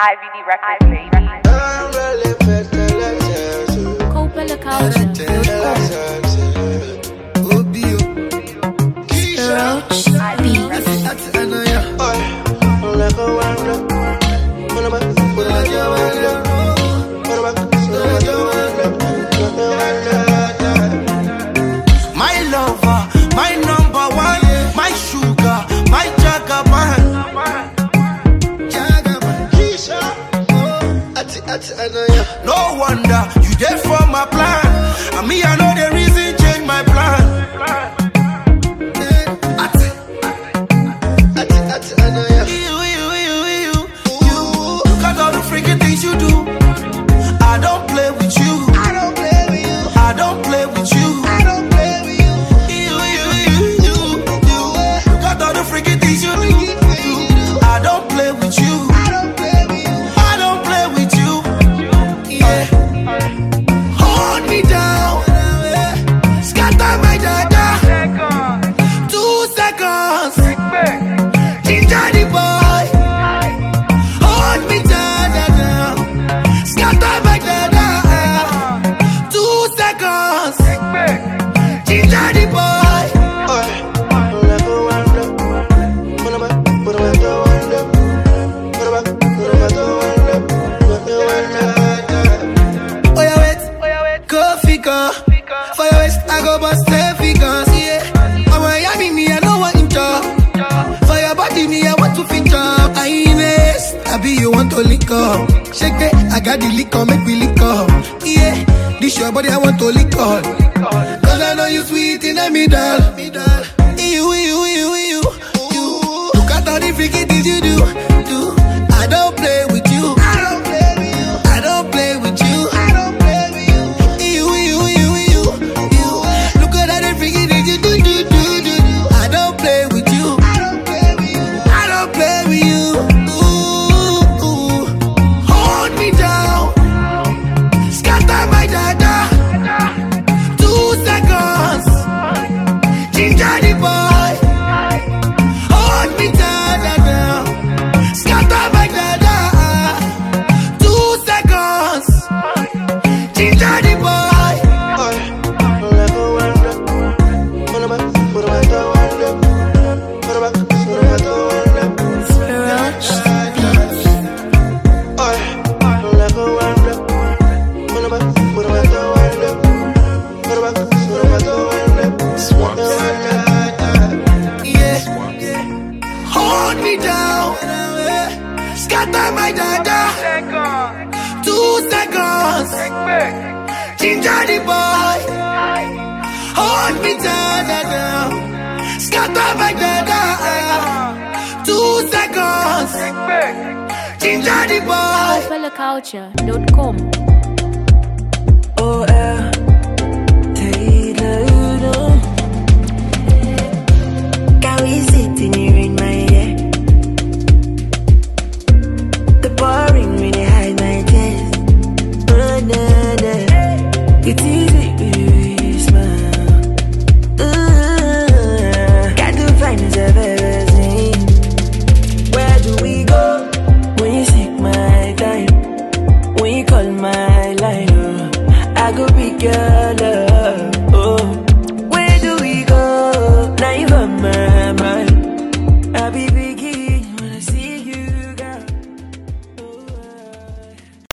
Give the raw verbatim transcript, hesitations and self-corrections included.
I V D Records, baby. Copella Culture. My lover, my number one, my sugar, my jagaban. No wonder you there for my plan. And me, I know the reason change my plan. You, you, you, you, you. Look at all the freaking things you do. I don't play with you. I don't play with you. I don't play with you. I don't play with you. You, you, you, you, you. Look at all the freaking things you do. I don't play with you. I don't play with you. I don't play with you. Yeah. Hold me down. Scatter my dada. Two seconds. Ginger the boy. Hold me down. Scatter my dada. Two seconds. Ginger the boy. Oh yeah, wait. Go figure. For your waist, I go bust ten figures. Yeah. I'm Miami, me, I know what in job. For your body, me, I want to feature. I invest. I be you want to lick up. Shake it, I got the liquor, make me lick up. Yeah. This your body, I want to lick up. Cause I know you sweet in the middle. You, you, you, you, you. Look at all the freaky things you do. Do. I don't play with you. I don't play with you. I don't play with you. I don't play with you. You, you, you, you, you. Look at all the freaky things you do, do, do, do. I don't play with you. I don't play with you. I don't play with you. Ooh, ooh. Hold me down. Scatter my dada. Two seconds. Ginger the boy. Hold me down, down. Scatter my dada. Two seconds. Ginger the boy. Hold me down. Scatter my dada. Two seconds. Ginger the boy. Hold me down, down. Scatter my dada. Two seconds. Ginger the boy. Copella Culture dot com. Oh, yeah. Taylor, can we sit in here in my head? The boring really hide my chest. Oh, nah, nah. It's easy when you smile. Uh, got to find yourself everything. Where do we go when you seek my time? When you call my line, uh, I go pick up.